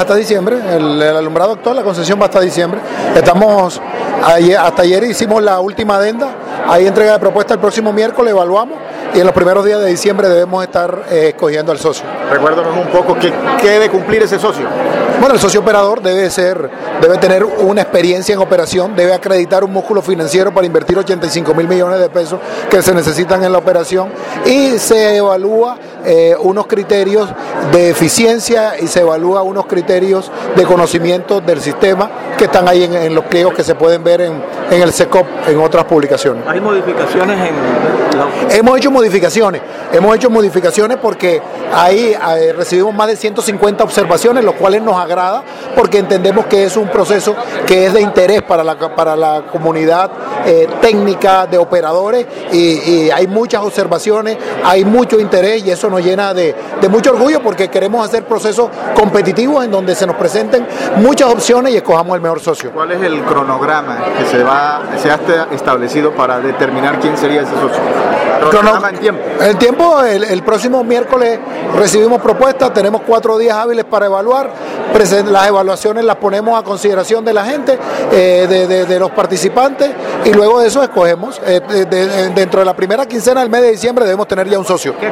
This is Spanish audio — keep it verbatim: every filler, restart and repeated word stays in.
hasta diciembre, el, el alumbrado actual, la concesión va hasta diciembre. Estamos, ayer, hasta ayer hicimos la última adenda, hay entrega de propuesta el próximo miércoles, evaluamos y en los primeros días de diciembre debemos estar eh, escogiendo al socio. Recuérdanos un poco qué, qué debe cumplir ese socio. Bueno, el socio operador debe ser, debe tener una experiencia en operación, debe acreditar un músculo financiero para invertir ochenta y cinco mil millones de pesos que se necesitan en la operación y se evalúa eh, unos criterios de eficiencia y se evalúa unos criterios de conocimiento del sistema que están ahí en, en los pliegos que se pueden ver en, en el SECOP, en otras publicaciones. ¿Hay modificaciones en la... Hemos hecho modificaciones, hemos hecho modificaciones porque ahí eh, recibimos más de ciento cincuenta observaciones, los cuales nos agrada porque entendemos que es un proceso que es de interés para la, para la comunidad eh, técnica de operadores y, y hay muchas observaciones, hay mucho interés y eso nos llena de, de mucho orgullo porque queremos hacer procesos competitivos en donde se nos presenten muchas opciones y escojamos el mejor socio. ¿Cuál es el cronograma que se va se ha establecido para determinar quién sería ese socio? ¿Cronograma en tiempo? El tiempo, el, el próximo miércoles recibimos propuestas, tenemos cuatro días hábiles para evaluar, las evaluaciones las ponemos a consideración de la gente, eh, de, de, de los participantes y luego de eso escogemos. Eh, de, de, dentro de la primera quincena del mes de diciembre debemos tener ya un socio.